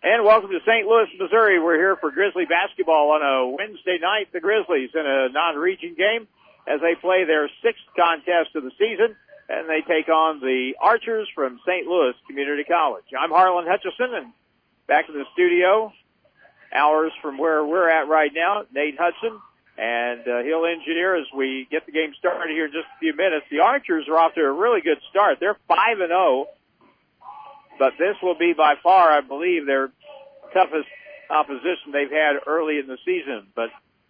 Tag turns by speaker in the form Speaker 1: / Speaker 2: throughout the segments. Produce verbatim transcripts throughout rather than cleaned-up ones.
Speaker 1: And welcome to Saint Louis, Missouri. We're here for Grizzly basketball on a Wednesday night. The Grizzlies in a non-region game as they play their sixth contest of the season, and they take on the Archers from Saint Louis Community College. I'm Harlan Hutchison, and back in the studio, hours from where we're at right now, Nate Hudson, and uh, he'll engineer as we get the game started here in just a few minutes. The Archers are off to a really good start. They're five and oh. But this will be by far, I believe, their toughest opposition they've had early in the season. But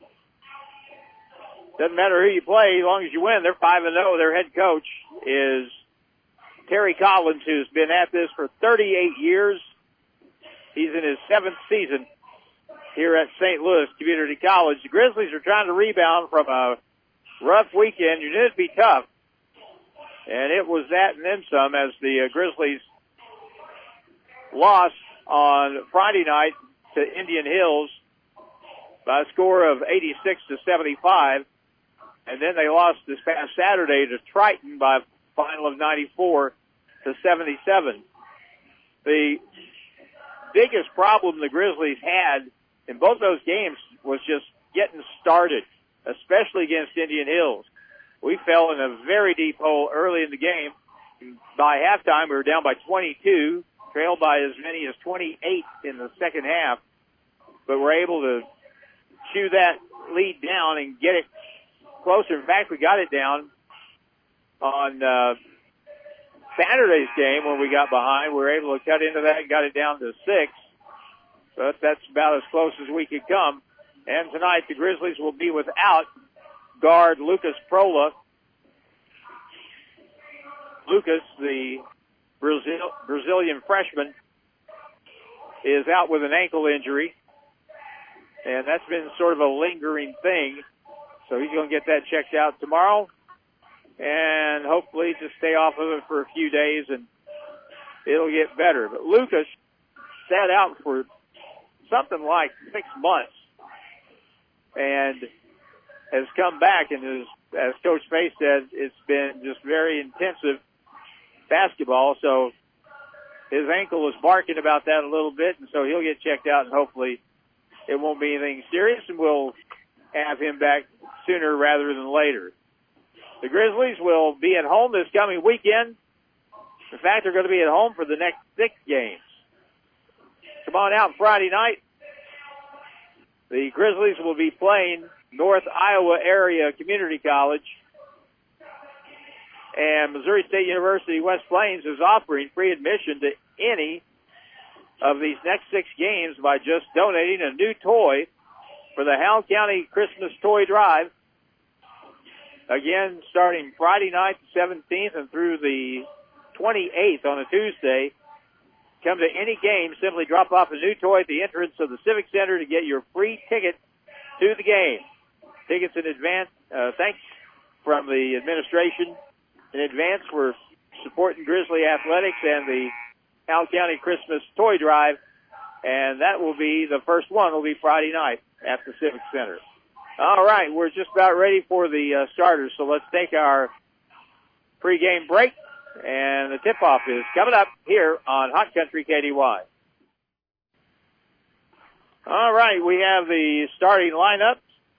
Speaker 1: doesn't matter who you play, as long as you win. They're five and oh. Their head coach is Terry Collins, who's been at this for thirty-eight years. He's in his seventh season here at Saint Louis Community College. The Grizzlies are trying to rebound from a rough weekend. You knew it'd be tough. And it was that and then some as the uh, Grizzlies lost on Friday night to Indian Hills by a score of eighty-six to seventy-five. And then they lost this past Saturday to Triton by a final of ninety-four to seventy-seven. The biggest problem the Grizzlies had in both those games was just getting started, especially against Indian Hills. We fell in a very deep hole early in the game. By halftime, we were down by twenty-two. Trailed by as many as twenty-eight in the second half, but we're able to chew that lead down and get it closer. In fact, we got it down on uh, Saturday's game when we got behind. We were able to cut into that and got it down to six, but that's about as close as we could come. And tonight, the Grizzlies will be without guard Lucas Prola. Lucas, the Brazil, Brazilian freshman, is out with an ankle injury, and that's been sort of a lingering thing. So he's going to get that checked out tomorrow, and hopefully just stay off of it for a few days, and it'll get better. But Lucas sat out for something like six months and has come back, and is, as Coach Faye said, it's been just very intensive basketball, so his ankle is barking about that a little bit, and so he'll get checked out, and hopefully it won't be anything serious, and we'll have him back sooner rather than later. The Grizzlies will be at home this coming weekend. In fact, they're going to be at home for the next six games. Come on out Friday night. The Grizzlies will be playing North Iowa Area Community College, and Missouri State University West Plains is offering free admission to any of these next six games by just donating a new toy for the Howell County Christmas Toy Drive. Again, starting Friday night, the seventeenth, and through the twenty-eighth on a Tuesday. Come to any game, simply drop off a new toy at the entrance of the Civic Center to get your free ticket to the game. Tickets in advance. Uh, thanks from the administration in advance for supporting Grizzly Athletics and the Howell County Christmas Toy Drive, and that will be, the first one will be Friday night at the Civic Center. All right, we're just about ready for the uh, starters, so let's take our pregame break, and the tip-off is coming up here on Hot Country K D Y. All right, we have the starting lineup.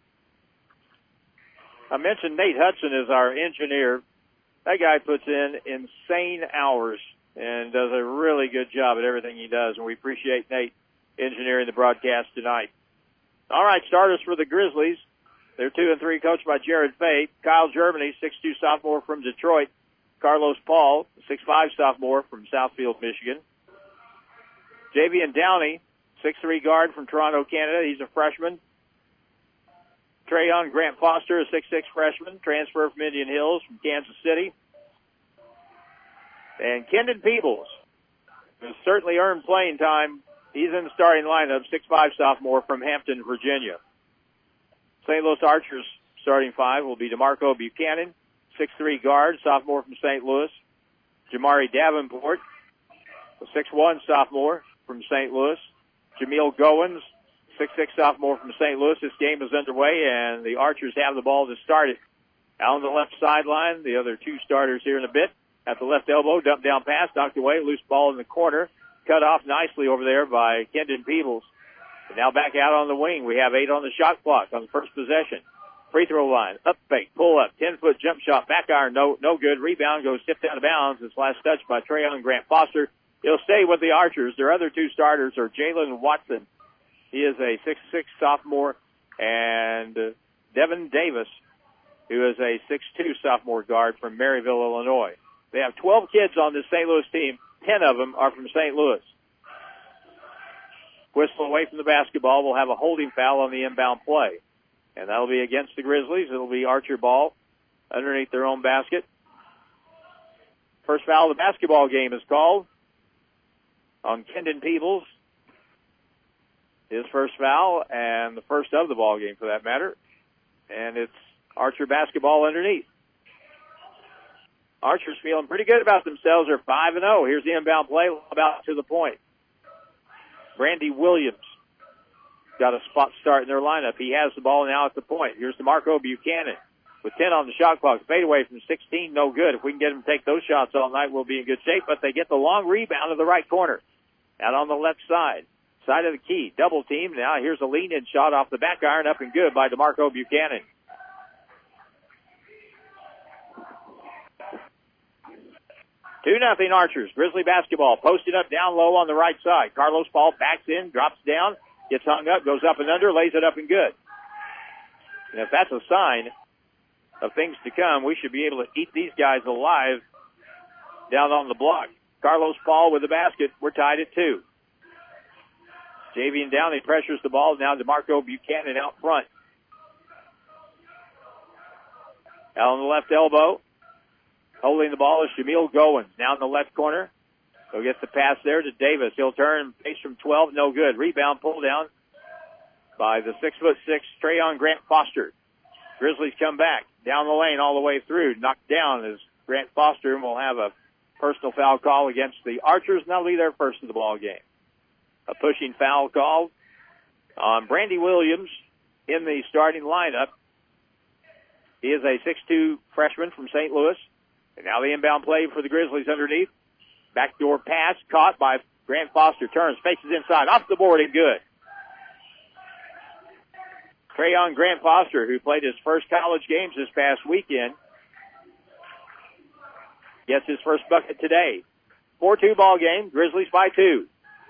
Speaker 1: I mentioned Nate Hudson is our engineer. That guy puts in insane hours and does a really good job at everything he does, and we appreciate Nate engineering the broadcast tonight. All right, starters for the Grizzlies. They're two and three, coached by Jared Fay. Kyle Germany, six two sophomore from Detroit. Carlos Paul, six five sophomore from Southfield, Michigan. Javian Downey, six three guard from Toronto, Canada. He's a freshman. Trayon Grant Foster, a six six freshman, transfer from Indian Hills from Kansas City. And Kendon Peebles has certainly earned playing time. He's in the starting lineup, six five sophomore from Hampton, Virginia. Saint Louis Archers starting five will be DeMarco Buchanan, six three guard, sophomore from Saint Louis. Jamari Davenport, a six one sophomore from Saint Louis. Jameel Goins, six six sophomore from Saint Louis. This game is underway, and the Archers have the ball to start it. Out on the left sideline, the other two starters here in a bit. At the left elbow, dump down pass, knocked away, loose ball in the corner. cut off nicely over there by Kendon Peebles. And now back out on the wing. We have eight on the shot clock on the first possession. Free throw line, up fake, pull up, ten-foot jump shot, back iron, no no good. Rebound goes tipped out of bounds. It's last touched by Trayon Grant Foster. He'll stay with the Archers. Their other two starters are Jalen Watson. He is a six six sophomore, and uh, Devin Davis, who is a six two sophomore guard from Maryville, Illinois. They have twelve kids on this Saint Louis team. ten of them are from Saint Louis. Whistle away from the basketball. We'll have a holding foul on the inbound play. And that'll be against the Grizzlies. It'll be Archer ball underneath their own basket. First foul of the basketball game is called on Kendon Peebles. His first foul, and the first of the ball game for that matter. And it's Archer basketball underneath. Archer's feeling pretty good about themselves. They're five and oh. Here's the inbound play, about to the point. Brandy Williams got a spot start in their lineup. He has the ball now at the point. Here's DeMarco Buchanan with ten on the shot clock. Fade away from sixteen, no good. If we can get them to take those shots all night, we'll be in good shape. But they get the long rebound to the right corner. Out on the left side. Side of the key. Double team. Now here's a lean-in shot off the back iron. Up and good by DeMarco Buchanan. Two nothing Archers. Grizzly basketball posted up down low on the right side. Carlos Paul backs in, drops down, gets hung up, goes up and under, lays it up and good. And if that's a sign of things to come, we should be able to eat these guys alive down on the block. Carlos Paul with the basket. We're tied at two. Javian Downey pressures the ball. Now DeMarco Buchanan out front. Out on the left elbow. Holding the ball is Jamil Goins. Now in the left corner. He'll get the pass there to Davis. He'll turn, pace from twelve, no good. Rebound pulled down by the six foot six Trayon Grant Foster. Grizzlies come back down the lane all the way through. Knocked down as Grant Foster will have a personal foul call against the Archers, and that'll be their first of the ball game. A pushing foul called on Brandy Williams in the starting lineup. He is a six two freshman from Saint Louis. And now the inbound play for the Grizzlies underneath. Backdoor pass caught by Grant Foster. Turns, faces inside, off the board and good. Trayon Grant Foster, who played his first college games this past weekend, gets his first bucket today. four two ball game, Grizzlies by two.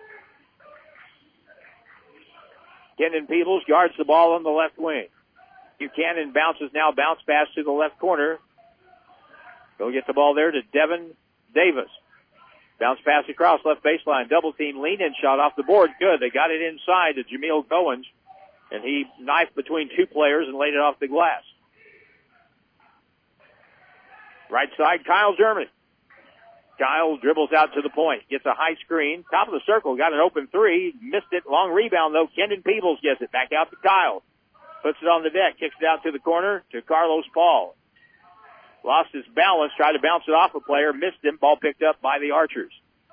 Speaker 1: Kendon Peebles guards the ball on the left wing. Buchanan bounces now, bounce pass to the left corner. Go get the ball there to Devin Davis. Bounce pass across left baseline. Double team lean-in shot off the board. Good. They got it inside to Jamil Goins, and he knifed between two players and laid it off the glass. Right side, Kyle German. Kyle dribbles out to the point. Gets a high screen. Top of the circle. Got an open three. Missed it. Long rebound, though. Kendon Peebles gets it. Back out to Kyle. Puts it on the deck. Kicks it out to the corner to Carlos Paul. Lost his balance, tried to bounce it off a player, missed him, ball picked up by the Archers.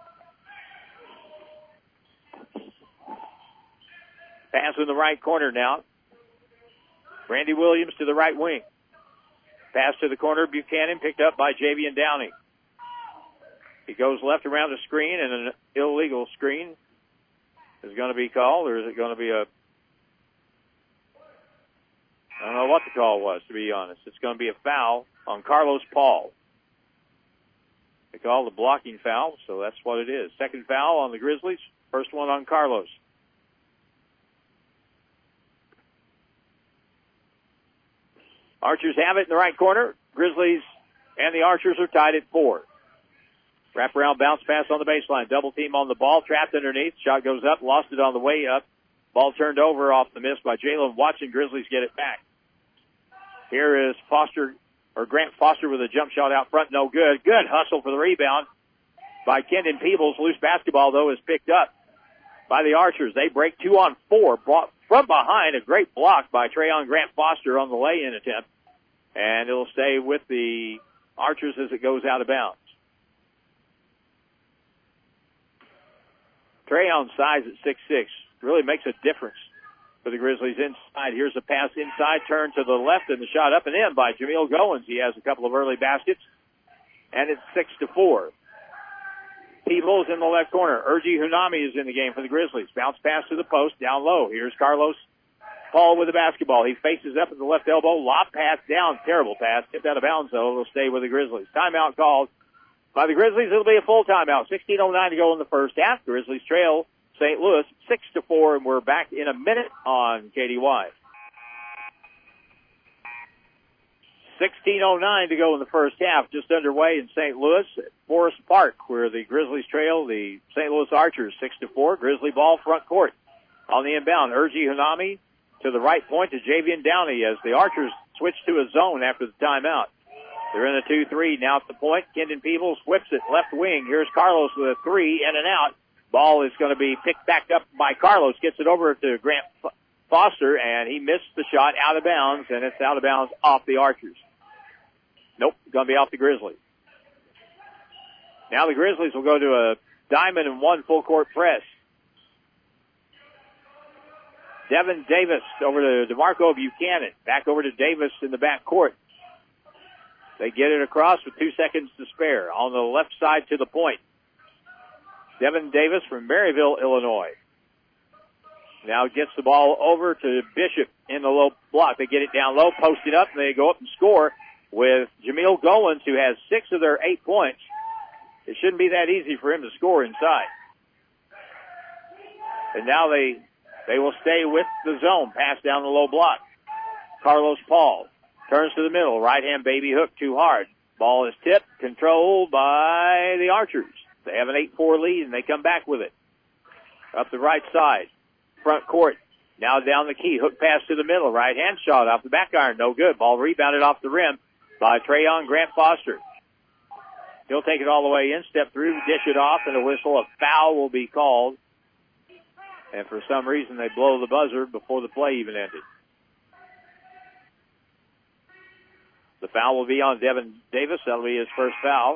Speaker 1: Pass in the right corner now. Brandy Williams to the right wing. Pass to the corner, Buchanan picked up by Javian Downey. He goes left around the screen, and an illegal screen is going to be called, or is it going to be a... I don't know what the call was, to be honest. It's going to be a foul on Carlos Paul. They call the blocking foul, so that's what it is. Second foul on the Grizzlies. First one on Carlos. Archers have it in the right corner. Grizzlies and the Archers are tied at four. Wraparound bounce pass on the baseline. Double team on the ball. Trapped underneath. Shot goes up. Lost it on the way up. Ball turned over off the miss by Jalen Watson. Grizzlies get it back. Here is Foster, or Grant Foster with a jump shot out front. No good. Good hustle for the rebound by Kendon Peebles. Loose basketball, though, is picked up by the Archers. They break two on four. Brought from behind, a great block by Trayon Grant Foster on the lay-in attempt. And it'll stay with the Archers as it goes out of bounds. Trayon's size at six six really makes a difference for the Grizzlies inside. Here's a pass inside, turn to the left, and the shot up and in by Jamil Goins. He has a couple of early baskets, and it's six to four. Peebles in the left corner. Urgi Hunami is in the game for the Grizzlies. Bounce pass to the post, down low. Here's Carlos Paul with the basketball. He faces up at the left elbow. Lob pass down. Terrible pass. Tipped out of bounds, though. It'll stay with the Grizzlies. Timeout called by the Grizzlies. It'll be a full timeout. sixteen oh nine to go in the first half. Grizzlies trail Saint Louis six to four, and we're back in a minute on K D Y. sixteen oh nine to go in the first half, just underway in Saint Louis at Forest Park, where the Grizzlies trail the Saint Louis Archers six to four. Grizzly ball front court. On the inbound, Urgi Hunami to the right point to Javian Downey as the Archers switch to a zone after the timeout. They're in a two three now at the point. Kendon Peebles whips it left wing. Here's Carlos with a three, in and out. Ball is going to be picked back up by Carlos. Gets it over to Grant Foster, and he missed the shot out of bounds, and it's out of bounds off the Archers. Nope, going to be off the Grizzlies. Now the Grizzlies will go to a diamond and one full court press. Devin Davis over to DeMarco Buchanan. Back over to Davis in the back court. They get it across with two seconds to spare. On the left side to the point. Devin Davis from Maryville, Illinois. Now gets the ball over to Bishop in the low block. They get it down low, post it up, and they go up and score with Jameel Goins, who has six of their eight points. It shouldn't be that easy for him to score inside. And now they they will stay with the zone. Pass down the low block. Carlos Paul turns to the middle. Right-hand baby hook too hard. Ball is tipped, controlled by the Archers. They have an eight four lead, and they come back with it. Up the right side. Front court. Now down the key. Hook pass to the middle. Right-hand shot off the back iron. No good. Ball rebounded off the rim by Trayon Grant Foster. He'll take it all the way in, step through, dish it off, and a whistle. A foul will be called. And for some reason, they blow the buzzer before the play even ended. The foul will be on Devin Davis. That'll be his first foul.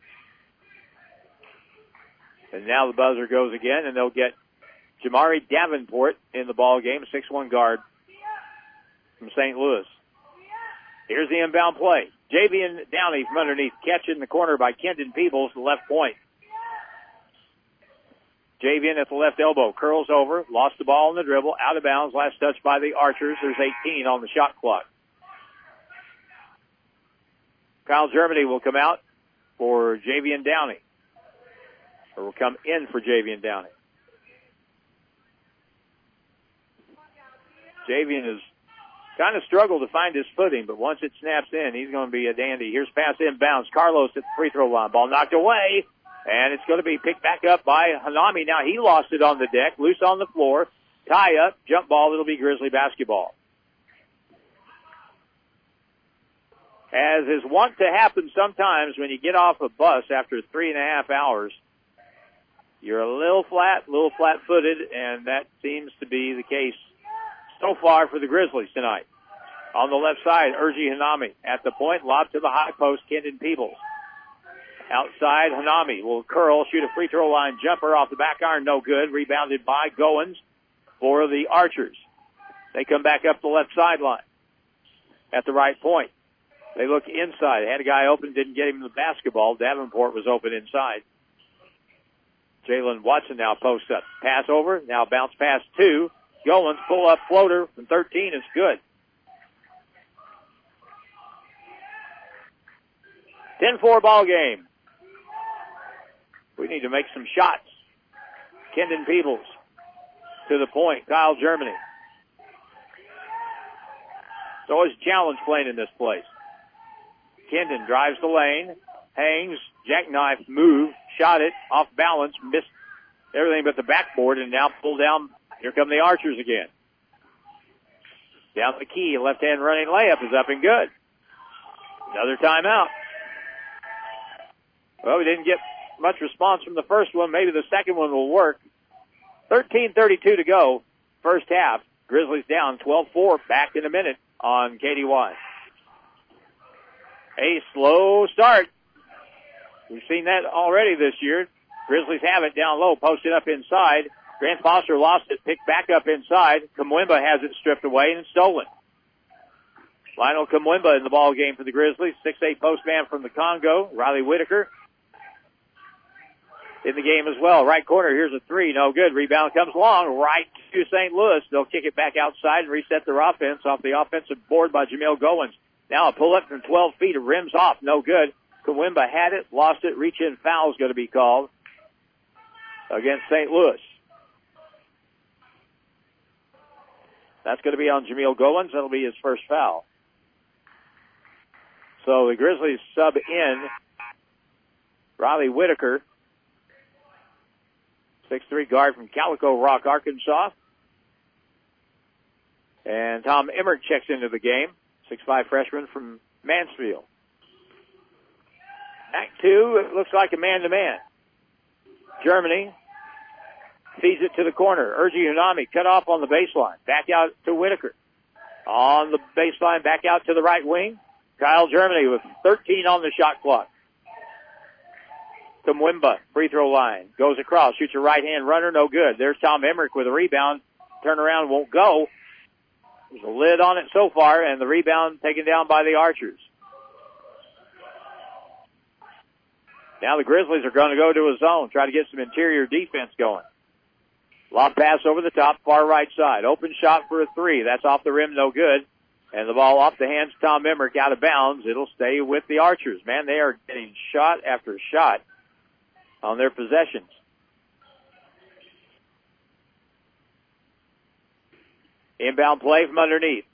Speaker 1: And now the buzzer goes again, and they'll get Jamari Davenport in the ball game, six one guard from Saint Louis. Here's the inbound play. Javian Downey from underneath, catch in the corner by Kendon Peebles, the left point. Javian at the left elbow, curls over, lost the ball in the dribble, out of bounds, last touch by the Archers. There's eighteen on the shot clock. Kyle Germany will come out for Javian Downey, or will come in for Javian Downey. Javian has kind of struggled to find his footing, but once it snaps in, he's going to be a dandy. Here's pass inbounds. Carlos at the free throw line. Ball knocked away, and it's going to be picked back up by Hanami. Now he lost it on the deck, loose on the floor. Tie up, jump ball. It'll be Grizzly basketball. As is wont to happen sometimes when you get off a bus after three and a half hours, you're a little flat, a little flat-footed, and that seems to be the case so far for the Grizzlies tonight. On the left side, Urgi Hanami at the point, lob to the high post, Kendon Peebles. Outside, Hanami will curl, shoot a free throw line jumper off the back iron, no good. Rebounded by Goins for the Archers. They come back up the left sideline at the right point. They look inside. Had a guy open, didn't get him the basketball. Davenport was open inside. Jalen Watson now posts up. Pass over, now bounce pass two. Goins, pull up floater from thirteen is good. ten four ball game. We need to make some shots. Kendon Peebles to the point. Kyle Germany. It's always a challenge playing in this place. Kendon drives the lane, hangs, jackknife, move, shot it, off balance, missed everything but the backboard, and now pulled down. Here come the Archers again. Down the key, left-hand running layup is up and good. Another timeout. Well, we didn't get much response from the first one. Maybe the second one will work. thirteen thirty-two to go, first half. Grizzlies down twelve four, back in a minute on K D Y. A slow start. We've seen that already this year. Grizzlies have it down low, posted up inside. Grant Foster lost it, picked back up inside. Kamwimba has it stripped away and stolen. Lionel Kamwimba in the ball game for the Grizzlies. six eight postman from the Congo, Riley Whitaker. in the game as well. Right corner, here's a three, no good. Rebound comes along, right to Saint Louis. They'll kick it back outside and reset their offense off the offensive board by Jamil Goins. Now a pull-up from twelve feet, it rims off, no good. Kawimba had it, lost it, reach-in foul's going to be called against Saint Louis. That's going to be on Jamil Goins. That'll be his first foul. So the Grizzlies sub in Riley Whitaker, six three guard from Calico Rock, Arkansas. And Tom Emmert checks into the game, six five freshman from Mansfield. Act two, it looks like a man-to-man. Germany feeds it to the corner. Urgi Unami cut off on the baseline. Back out to Whitaker. On the baseline, back out to the right wing. Kyle Germany with thirteen on the shot clock. Kawimba, free throw line. Goes across, shoots a right-hand runner, no good. There's Tom Emmerich with a rebound. Turnaround won't go. There's a lid on it so far, and the rebound taken down by the Archers. Now the Grizzlies are going to go to a zone, try to get some interior defense going. Lob pass over the top, far right side. Open shot for a three. That's off the rim, no good. And the ball off the hands of Tom Emmerich out of bounds. It'll stay with the Archers. Man, they are getting shot after shot on their possessions. Inbound play from underneath.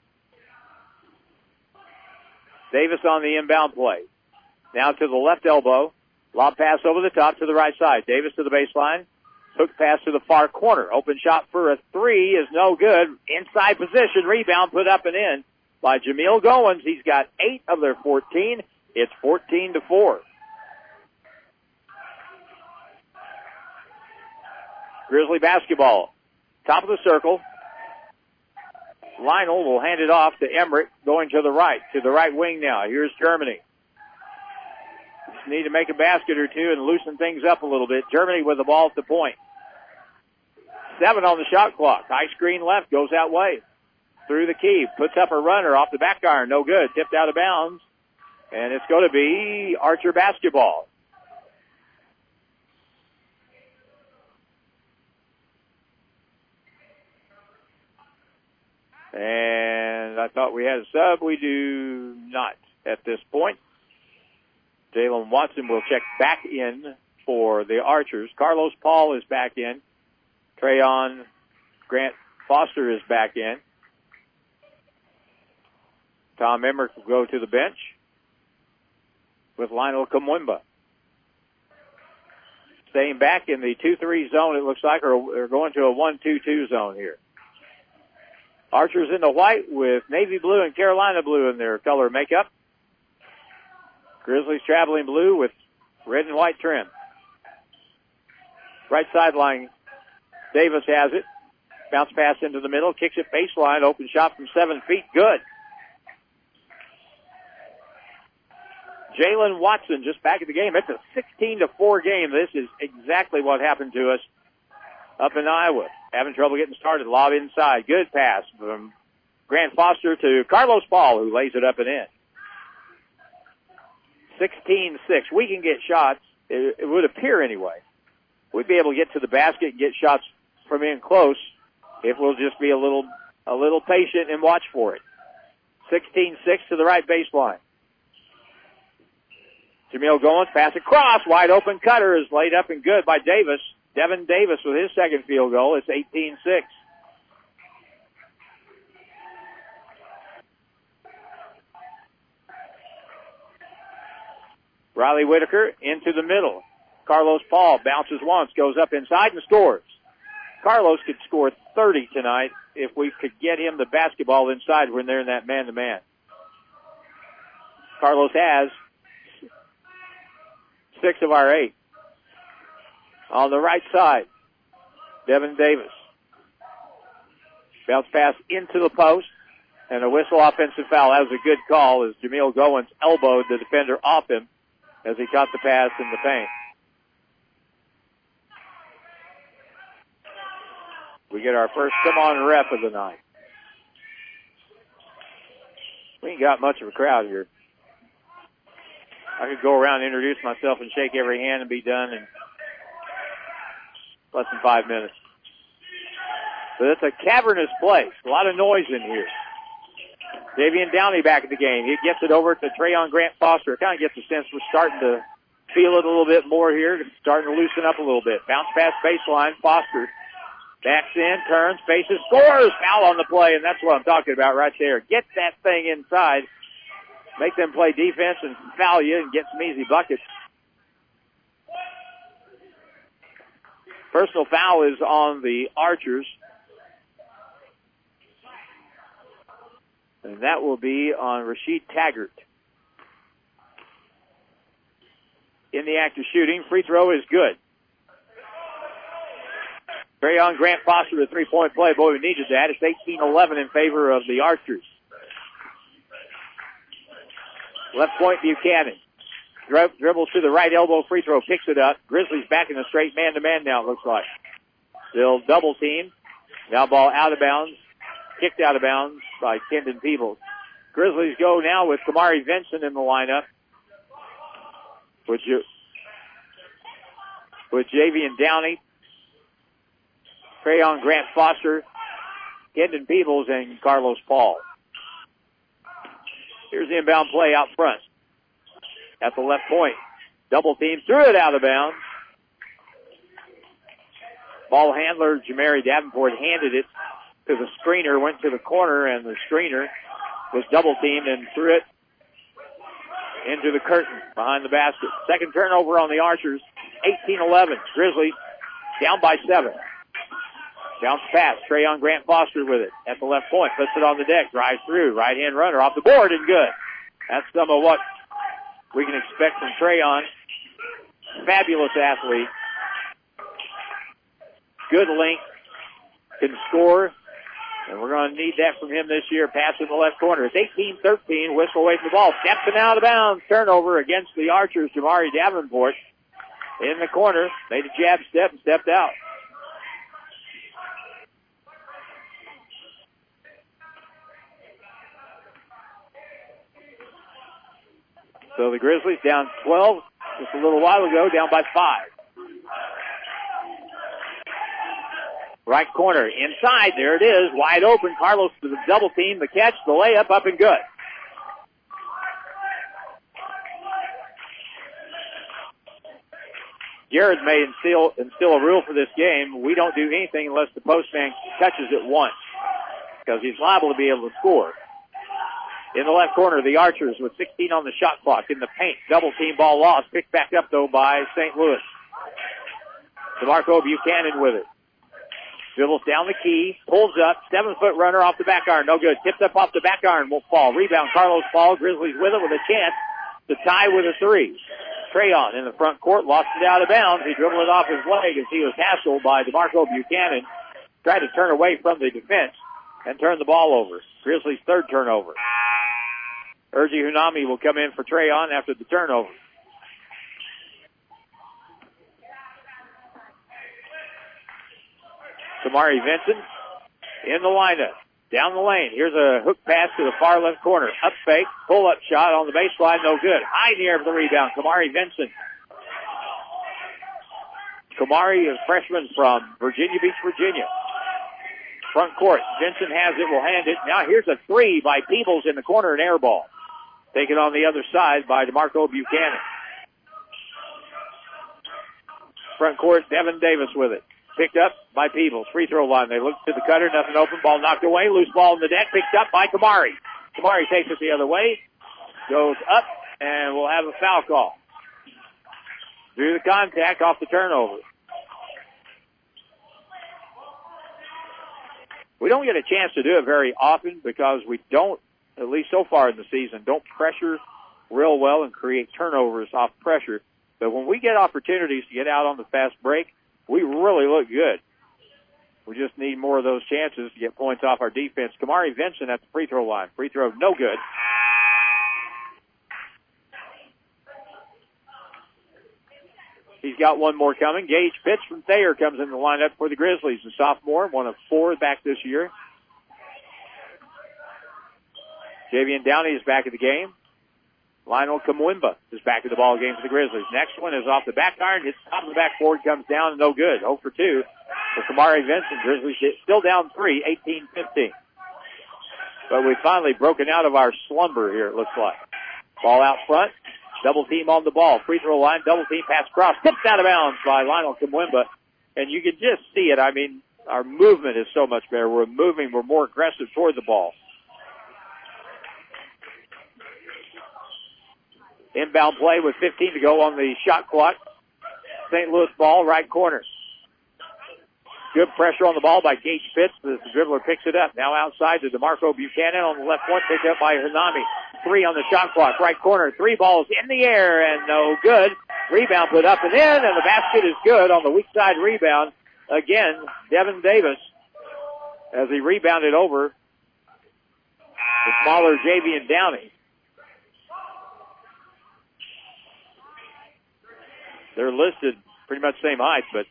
Speaker 1: Davis on the inbound play. Now to the left elbow. Lob pass over the top to the right side. Davis to the baseline. Hook pass to the far corner. Open shot for a three is no good. Inside position. Rebound put up and in by Jamil Goins. He's got eight of their fourteen. It's fourteen to four. Grizzly basketball. Top of the circle. Lionel will hand it off to Emmerich going to the right, to the right wing now. Here's Germany. Just need to make a basket or two and loosen things up a little bit. Germany with the ball at the point. Seven on the shot clock. High screen left, goes that way. Through the key, puts up a runner off the back iron, no good. Tipped out of bounds. And it's going to be Archer basketball. And I thought we had a sub. We do not at this point. Jalen Watson will check back in for the Archers. Carlos Paul is back in. Trayon Grant Foster is back in. Tom Emmerich will go to the bench with Lionel Kawimba. Staying back in the two three zone, it looks like, or they're going to a one two two zone here. Archers in the white with navy blue and Carolina blue in their color makeup. Grizzlies traveling blue with red and white trim. Right sideline, Davis has it. Bounce pass into the middle, kicks it baseline, open shot from seven feet, good. Jalen Watson just back in the game. It's a sixteen to four game. This is exactly what happened to us up in Iowa. Having trouble getting started. Lob inside. Good pass from Grant Foster to Carlos Paul, who lays it up and in. sixteen six. We can get shots. It, it would appear anyway. We'd be able to get to the basket and get shots from in close if we'll just be a little, a little patient and watch for it. sixteen six to the right baseline. Jamil Goins, pass across. Wide open cutter is laid up and good by Davis. Devin Davis with his second field goal. It's eighteen six. Riley Whitaker into the middle. Carlos Paul bounces once, goes up inside and scores. Carlos could score thirty tonight if we could get him the basketball inside when they're in that man-to-man. Carlos has six of our eight. On the right side, Devin Davis. Bounce pass into the post, and a whistle offensive foul. That was a good call as Jamil Goins elbowed the defender off him as he caught the pass in the paint. We get our first come-on rep of the night. We ain't got much of a crowd here. I could go around and introduce myself and shake every hand and be done, and less than five minutes. But it's a cavernous place. A lot of noise in here. Davian Downey back in the game. He gets it over to Trayon Grant Foster. Kind of gets the sense we're starting to feel it a little bit more here. It's starting to loosen up a little bit. Bounce pass baseline. Foster backs in, turns, faces, scores. Foul on the play, and that's what I'm talking about right there. Get that thing inside. Make them play defense and foul you and get some easy buckets. Personal foul is on the Archers. And that will be on Rasheed Taggart. In the act of shooting, free throw is good. Trayon Grant Foster with a three-point play. Boy, we needed that. It's eighteen eleven in favor of the Archers. Left point, Buchanan. Dri- dribbles to the right elbow, free throw, picks it up. Grizzlies back in a straight man-to-man now, it looks like. Still double team. Now ball out of bounds. Kicked out of bounds by Kendon Peebles. Grizzlies go now with Kamari Vincent in the lineup. With, J- with Javian Downey, Trayon Grant Foster, Kendon Peebles, and Carlos Paul. Here's the inbound play out front. At the left point. Double team, threw it out of bounds. Ball handler, Jamari Davenport, handed it to the screener, went to the corner, and the screener was double teamed and threw it into the curtain behind the basket. Second turnover on the Archers, eighteen eleven. Grizzlies down by seven. Bounce pass, Trayon Grant Foster with it at the left point, puts it on the deck, drives through, right-hand runner off the board and good. That's some of what we can expect from Trayon. Fabulous athlete. Good length, can score, and we're going to need that from him this year. Pass in the left corner. It's eighteen thirteen, whistle away from the ball. Steps and out of bounds. Turnover against the Archers. Jamari Davenport in the corner. Made a jab step and stepped out. So the Grizzlies down twelve just a little while ago, down by five. Right corner, inside, there it is, wide open. Carlos to the double team, the catch, the layup, up and good. Jared may instill, instill a rule for this game. We don't do anything unless the postman touches it once, because he's liable to be able to score. In the left corner, the Archers with sixteen on the shot clock in the paint. Double team ball lost. Picked back up, though, by Saint Louis. DeMarco Buchanan with it. Dribbles down the key. Pulls up. Seven-foot runner off the back iron. No good. Tipped up off the back iron. Won't fall. Rebound. Carlos Paul. Grizzlies with it with a chance to tie with a three. Trayon in the front court. Lost it out of bounds. He dribbled it off his leg as he was hassled by DeMarco Buchanan. Tried to turn away from the defense and turn the ball over. Grizzlies' third turnover. Urgi Hunami will come in for Trayon after the turnover. Kamari Vincent in the lineup. Down the lane. Here's a hook pass to the far left corner. Up fake. Pull-up shot on the baseline. No good. High in the air for the rebound. Kamari Vincent. Kamari is a freshman from Virginia Beach, Virginia. Front court. Vincent has it. Will hand it. Now here's a three by Peebles in the corner. An air ball. Taken on the other side by DeMarco Buchanan. Front court, Devin Davis with it. Picked up by Peebles. Free throw line. They look to the cutter. Nothing open. Ball knocked away. Loose ball in the deck. Picked up by Kamari. Kamari takes it the other way. Goes up, and we'll have a foul call. Drew the contact off the turnover. We don't get a chance to do it very often because we don't, at least so far in the season, don't pressure real well and create turnovers off pressure. But when we get opportunities to get out on the fast break, we really look good. We just need more of those chances to get points off our defense. Kamari Vincent at the free throw line. Free throw, no good. He's got one more coming. Gage Pitts from Thayer comes in the lineup for the Grizzlies. The sophomore, one of four back this year. Javian Downey is back in the game. Lionel Kamwimba is back in the ball game for the Grizzlies. Next one is off the back iron, hits top of the backboard, comes down, no good. oh for two for Kamari Vincent. Grizzlies still down three, eighteen fifteen. But we've finally broken out of our slumber here, it looks like. Ball out front, double team on the ball, free throw line, double team, pass cross, tipped out of bounds by Lionel Kamwimba. And you can just see it. I mean, our movement is so much better. We're moving, we're more aggressive toward the ball. Inbound play with fifteen to go on the shot clock. Saint Louis ball, right corner. Good pressure on the ball by Gage Pitts. The dribbler picks it up. Now outside to DeMarco Buchanan on the left point, picked up by Hanami. Three on the shot clock, right corner. Three balls in the air and no good. Rebound put up and in, and the basket is good on the weak side rebound. Again, Devin Davis, as he rebounded over the smaller Javian Downey. They're listed pretty much same height, but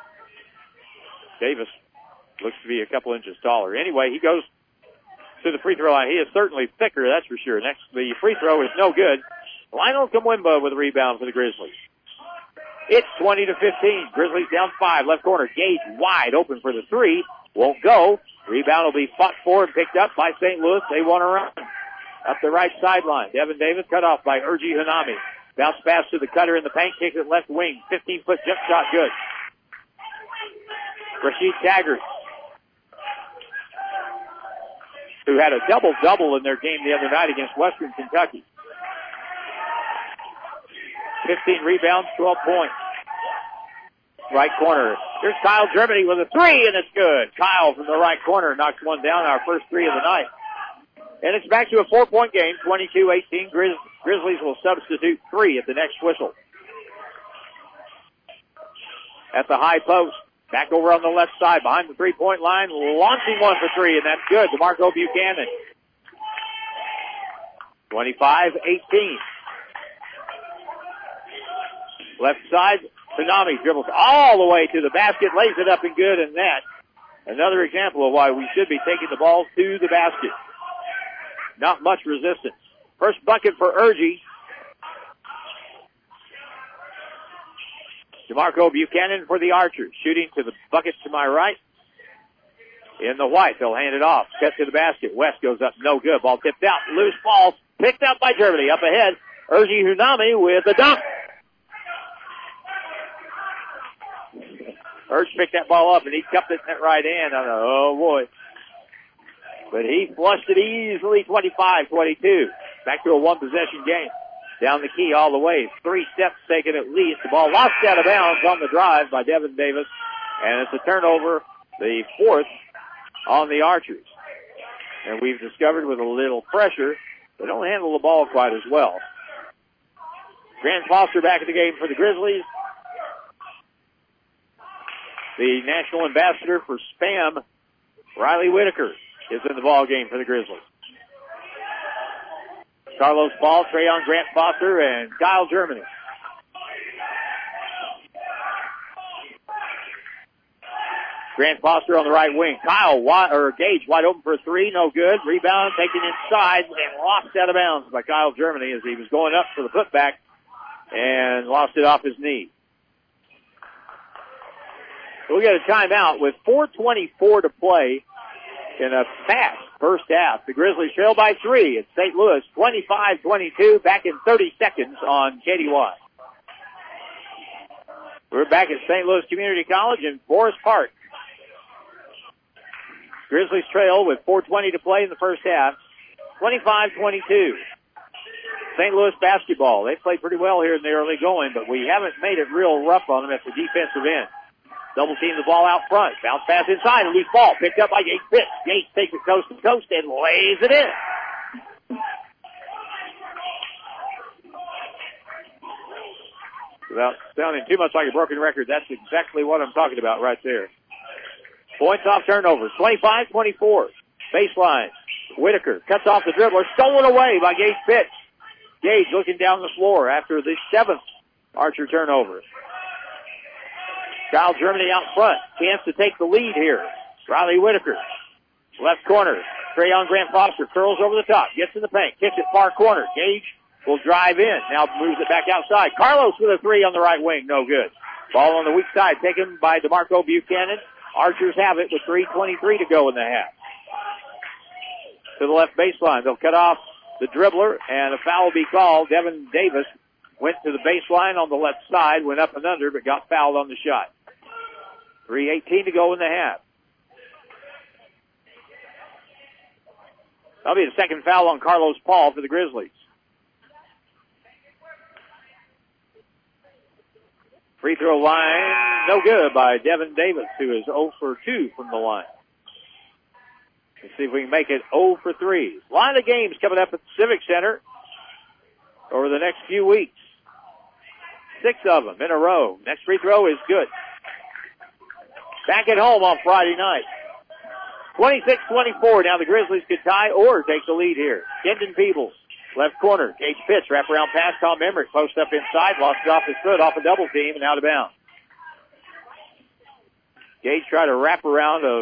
Speaker 1: Davis looks to be a couple inches taller. Anyway, he goes to the free throw line. He is certainly thicker, that's for sure. Next, the free throw is no good. Lionel Kamwimba with a rebound for the Grizzlies. It's twenty to fifteen. Grizzlies down five. Left corner. Gage wide open for the three. Won't go. Rebound will be fought for and picked up by Saint Louis. They want to run up the right sideline. Devin Davis cut off by Urgi Hanami. Bounce pass to the cutter in the paint. Kicks it left wing. fifteen-foot jump shot good. Rasheed Taggart, who had a double-double in their game the other night against Western Kentucky. fifteen rebounds, twelve points. Right corner. Here's Kyle Germany with a three, and it's good. Kyle from the right corner knocks one down, our first three of the night. And it's back to a four-point game, twenty-two eighteen. Grizz- Grizzlies will substitute three at the next whistle. At the high post. Back over on the left side, behind the three-point line, launching one for three, and that's good. DeMarco Buchanan. twenty-five eighteen. Left side, Tsunami dribbles all the way to the basket, lays it up and good, and that. Another example of why we should be taking the ball to the basket. Not much resistance. First bucket for Urgi. DeMarco Buchanan for the Archers. Shooting to the bucket to my right. In the white, they'll hand it off. Cut to the basket. West goes up, no good. Ball tipped out. Loose ball. Picked up by Germany. Up ahead, Urgi Hunami with a dunk. Urge picked that ball up, and he cupped it in that right hand. I know, oh, boy. But he flushed it easily, twenty-five twenty-two. Back to a one-possession game. Down the key all the way. Three steps taken at least. The ball lost out of bounds on the drive by Devin Davis. And it's a turnover, the fourth on the Archers. And we've discovered with a little pressure, they don't handle the ball quite as well. Grant Foster back in the game for the Grizzlies. The national ambassador for SPAM, Riley Whitaker, is in the ball game for the Grizzlies. Carlos Ball, Trayon Grant Foster, and Kyle Germany. Grant Foster on the right wing. Kyle wide, or Gage wide open for a three, no good. Rebound taken inside and lost out of bounds by Kyle Germany as he was going up for the putback and lost it off his knee. So we got a timeout with four twenty-four to play in a fast first half. The Grizzlies trail by three. It's Saint Louis twenty-five twenty-two, back in thirty seconds on K D Y. We're back at Saint Louis Community College in Forest Park. Grizzlies trail with four twenty to play in the first half, twenty-five twenty-two. Saint Louis basketball. They played pretty well here in the early going, but we haven't made it real rough on them at the defensive end. Double team the ball out front. Bounce pass inside. A loose ball picked up by Gates Pitts. Gates takes it coast to coast and lays it in. Without sounding too much like a broken record, that's exactly what I'm talking about right there. Points off turnovers. twenty-five twenty-four. Baseline. Whitaker cuts off the dribbler. Stolen away by Gates Pitts. Gage looking down the floor after the seventh Archer turnover. Kyle Germany out front. Chance to take the lead here. Riley Whitaker. Left corner. Trayon Grant Foster curls over the top. Gets in the paint. Kicks it far corner. Gage will drive in. Now moves it back outside. Carlos with a three on the right wing. No good. Ball on the weak side taken by DeMarco Buchanan. Archers have it with three twenty-three to go in the half. To the left baseline. They'll cut off the dribbler, and a foul will be called. Devin Davis went to the baseline on the left side, went up and under, but got fouled on the shot. three eighteen to go in the half. That'll be the second foul on Carlos Paul for the Grizzlies. Free throw line, no good by Devin Davis, who is zero for two from the line. Let's see if we can make it zero for three. Line of games coming up at the Civic Center over the next few weeks. Six of them in a row. Next free throw is good. Back at home on Friday night. twenty-six twenty-four. Now the Grizzlies could tie or take the lead here. Kendon Peebles, left corner. Gage pitch, wrap around pass. Tom Emmerich, post up inside, lost it off his foot, off a double team, and out of bounds. Gage tried to wrap around a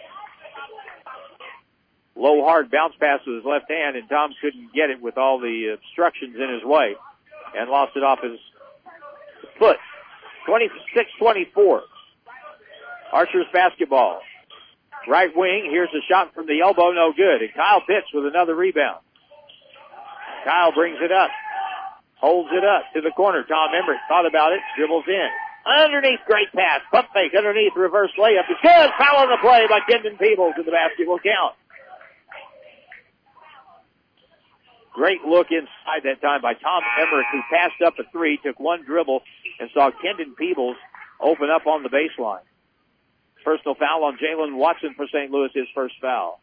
Speaker 1: low, hard bounce pass with his left hand, and Tom couldn't get it with all the obstructions in his way, and lost it off his foot. twenty-six twenty-four. Archers basketball. Right wing, here's a shot from the elbow, no good. And Kyle Pitts with another rebound. Kyle brings it up. Holds it up to the corner. Tom Emmerich thought about it, dribbles in. Underneath, great pass. Pump fake, underneath, reverse layup. It's good. Foul on the play by Kendon Peebles, and the basket will count. Great look inside that time by Tom Emmerich, who passed up a three, took one dribble, and saw Kendon Peebles open up on the baseline. Personal foul on Jalen Watson for Saint Louis, his first foul.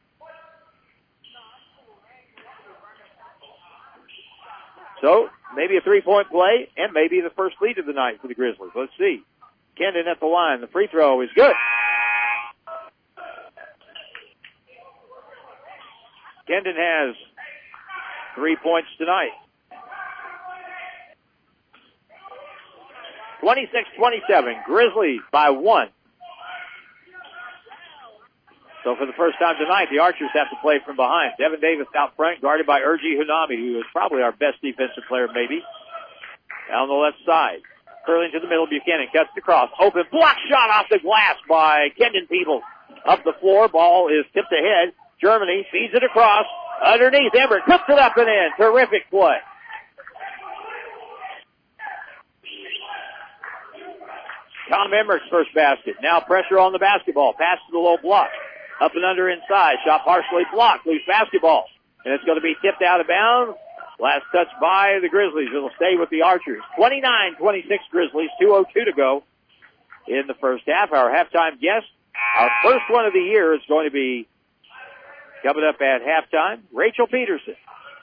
Speaker 1: So, maybe a three-point play, and maybe the first lead of the night for the Grizzlies. Let's see. Kendon at the line. The free throw is good. Kendon has three points tonight. twenty-six twenty-seven. Grizzlies by one. So for the first time tonight, the Archers have to play from behind. Devin Davis out front, guarded by Urgi Hunami, who is probably our best defensive player, maybe. Down the left side. Curling to the middle, Buchanan cuts across. Open block shot off the glass by Kendon Peebles. Up the floor, ball is tipped ahead. Germany feeds it across. Underneath, Emmerich cooks it up and in. Terrific play. Tom Emmerich's first basket. Now pressure on the basketball. Pass to the low block. Up and under inside. Shot partially blocked. Loose basketball. And it's going to be tipped out of bounds. Last touch by the Grizzlies. It'll stay with the Archers. twenty-nine twenty-six Grizzlies. two oh two to go in the first half. Our halftime guest, our first one of the year, is going to be coming up at halftime. Rachel Peterson.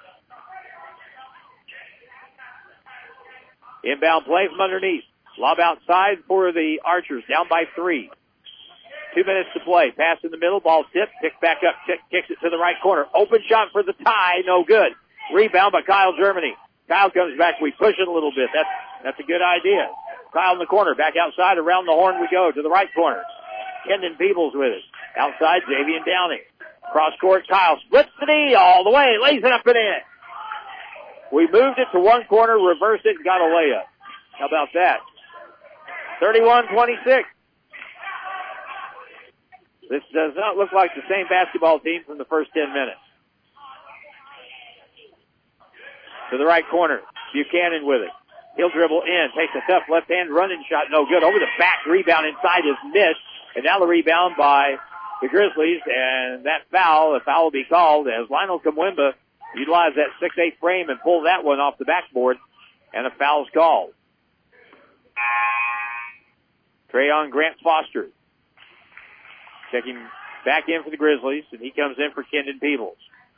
Speaker 1: Inbound play from underneath. Lob outside for the Archers. Down by three. Two minutes to play. Pass in the middle. Ball tipped. Picked back up. Kick, kicks it to the right corner. Open shot for the tie. No good. Rebound by Kyle Germany. Kyle comes back. We push it a little bit. That's, that's a good idea. Kyle in the corner. Back outside. Around the horn we go. To the right corner. Kendon Peebles with it. Outside, Javian Downing. Cross court. Kyle splits the knee all the way. Lays it up and in. We moved it to one corner. Reversed it and got a layup. How about that? thirty-one twenty-six. This does not look like the same basketball team from the first ten minutes. To the right corner. Buchanan with it. He'll dribble in. Takes a tough left-hand running shot. No good. Over the back. Rebound inside is missed. And now the rebound by the Grizzlies. And that foul, the foul will be called as Lionel Kamwemba utilized that six eight frame and pulled that one off the backboard. And a foul's called. Trayon Grant Foster checking back in for the Grizzlies, and he comes in for Kendon Peebles.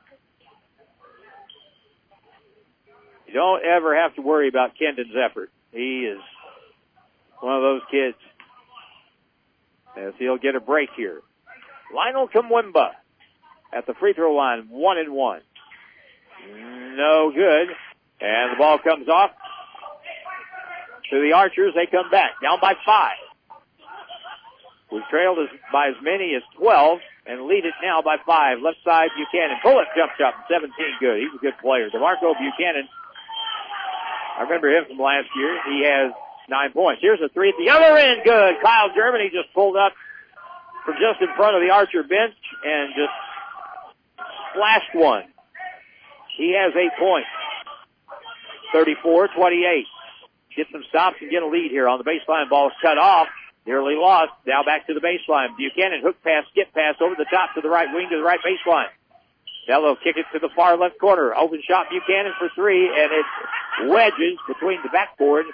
Speaker 1: You don't ever have to worry about Kendon's effort. He is one of those kids, as he'll get a break here. Lionel Kamwemba at the free throw line, one and one. No good. And the ball comes off to the Archers. They come back, down by five. We've trailed as, by as many as twelve and lead it now by five. Left side, Buchanan. Bullet jump shot, seventeen good. He's a good player. DeMarco Buchanan I remember him from last year. He has nine points. Here's a three at the other end. Good. Kyle Germany just pulled up from just in front of the Archer bench and just splashed one. He has eight points. thirty-four twenty-eight. Get some stops and get a lead here on the baseline. Ball cut off. Nearly lost. Now back to the baseline. Buchanan hook pass, skip pass over the top to the right wing to the right baseline. Now they'll kick it to the far left corner. Open shot Buchanan for three, and it wedges between the backboard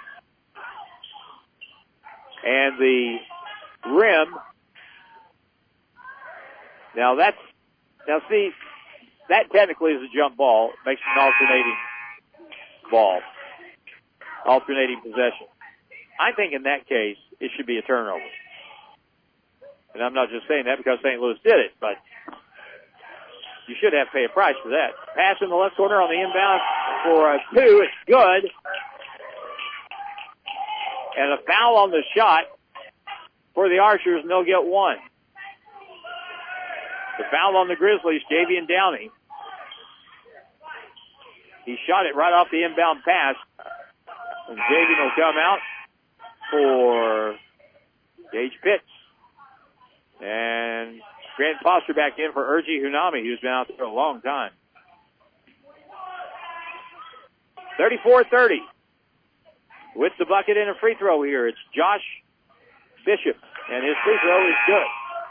Speaker 1: and the rim. Now that's, now see, that technically is a jump ball. Makes an alternating ball. Alternating possession. I think in that case, it should be a turnover. And I'm not just saying that because Saint Louis did it, but you should have to pay a price for that. Pass in the left corner on the inbound for a two. It's good. And a foul on the shot for the Archers, and they'll get one. The foul on the Grizzlies, Javian Downey. He shot it right off the inbound pass. And Javian will come out for Gage Pitts. And Grant Foster back in for Urgi Hunami, who's been out there a long time. thirty-four thirty. With the bucket and a free throw here, it's Josh Bishop, and his free throw is good.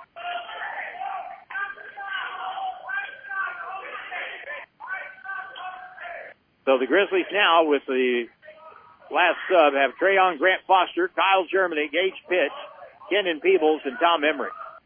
Speaker 1: So the Grizzlies now, with the last sub, have Trayon Grant Foster, Kyle Germany, Gage Pitts, Kenan Peebles, and Tom Emery.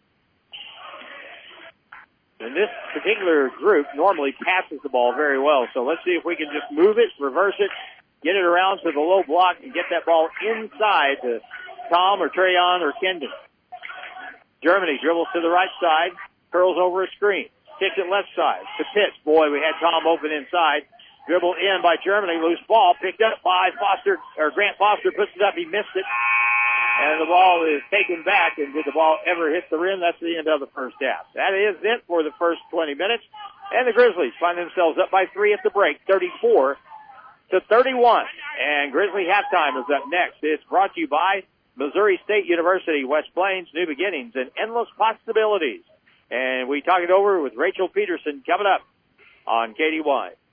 Speaker 1: And this particular group normally passes the ball very well, so let's see if we can just move it, reverse it, get it around to the low block, and get that ball inside to Tom or Trayon or Kendon. Germany dribbles to the right side, curls over a screen, kicks it left side to Pitts. Boy, we had Tom open inside. Dribble in by Germany, loose ball, picked up by Foster, or Grant Foster puts it up, he missed it. And the ball is taken back, and did the ball ever hit the rim? That's the end of the first half. That is it for the first twenty minutes. And the Grizzlies find themselves up by three at the break, thirty-four to thirty-one. And Grizzly halftime is up next. It's brought to you by Missouri State University, West Plains, New Beginnings, and Endless Possibilities. And we talk it over with Rachel Peterson coming up on K D Y.